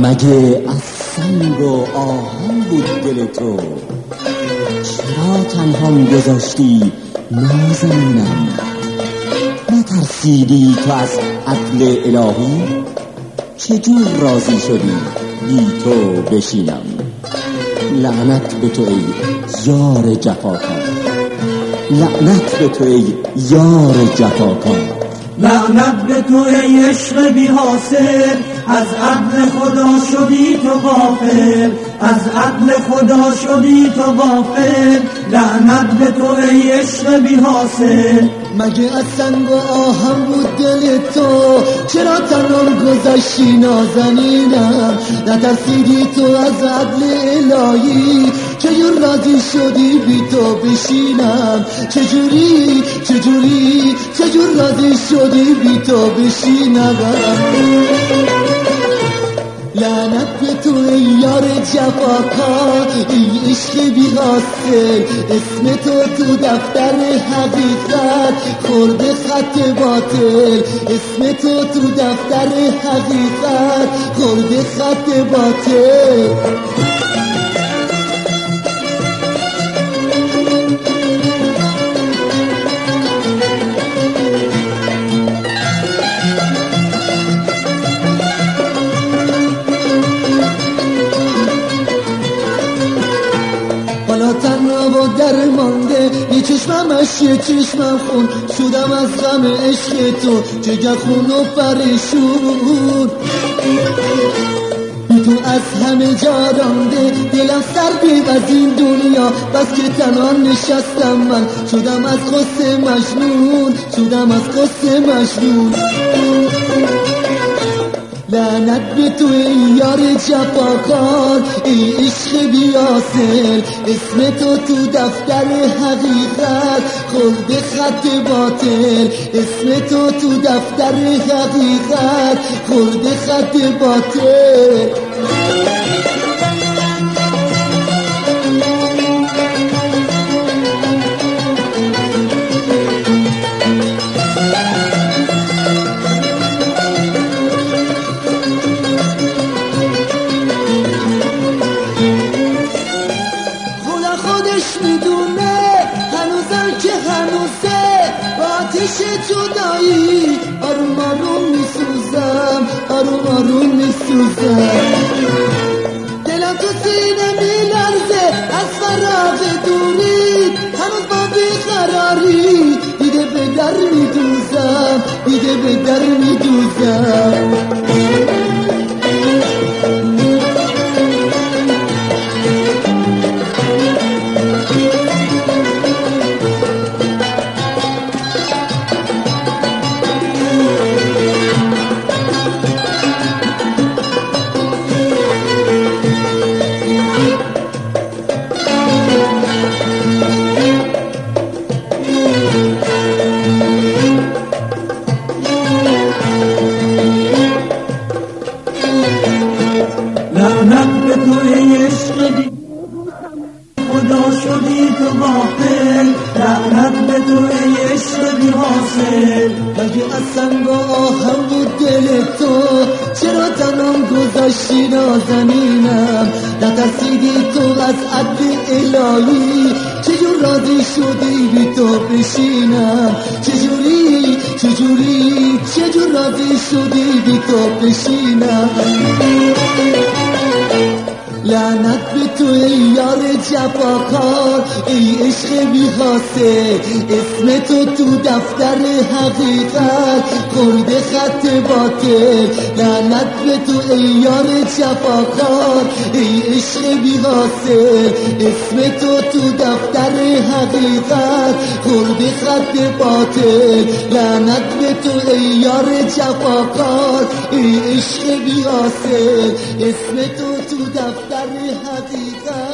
مگه از سنگ و آهن بود دل تو؟ چرا تنهام گذاشتی نازنینم؟ نترسیدی تو از عدل الهی؟ چجور راضی شدی بی تو بشینم؟ لعنت به تو ای یار جفاکار، لعنت به تو ای یار جفاکار، لعنت به تو ای عشق بی حاصل، از عدل خدا شدی تو غافل، از عدل خدا شدی تو غافل، لعنت به تو ای عشق بی حاصل. مگه از سنگ و آهن بود دل تو؟ چرا تنهام گذاشتی نازنینم؟ نترسیدی تو از عدل الهی؟ چجور راضی شدی بی تو بشینم؟ چجور راضی شدی بی تو بشینم؟ لعنت به تو ای یار جفاکار، ای عشق بی حاصل، اسم تو دفتر حقیقت خورده خط باطل، اسم تو دفتر حقیقت خورده خط باطل. تنها و درمانده، یه چشممش یه چشمم خون، شدم از غم عشق تو جگر خون و پریشون. تو از همه جا رانده، دلم سر بیب از این دنیا، بس که تنها نشستم من، شدم از قصه مجنون، شدم از قصه مجنون. لعنت به تو ای یار جفاکار، ای عشق بی حاصل، اسم تو دفتر حقیقت خورده خط باطل، اسم تو دفتر حقیقت خورده خط باطل. میدونه هنوزم که هنوزه با آتش جدایی آروم آروم میسوزم، آروم آروم میسوزم. دلم تو سینه میلرزه از فراق دوری، هنوز با بیقراری دیگه به در میدوزم، دیگه به در میدوزم. لعنت به تو ای عشق بی خدا شدی تو غافل، لعنت به تو ای عشق بی حاصل. مگه از سنگ و آهن بود دل تو؟ چرا تنهام گذاشتی نازنینم؟ نترسیدی تو از عدل الهی؟ چجور راضی شدی بی تو بشینم؟ چجور راضی شدی بی تو بشینم؟ لعنت به تو ای یار جفاکار، ای عشق بی حاصل، اسم تو دفتر حقیقت خورده خط باطل. لعنت به تو ای یار جفاکار، ای عشق بی حاصل، اسم تو دفتر حقیقت خورده خط باطل. لعنت به تو ای یار جفاکار، ای عشق بی حاصل، اسم تو دفتر حقیقت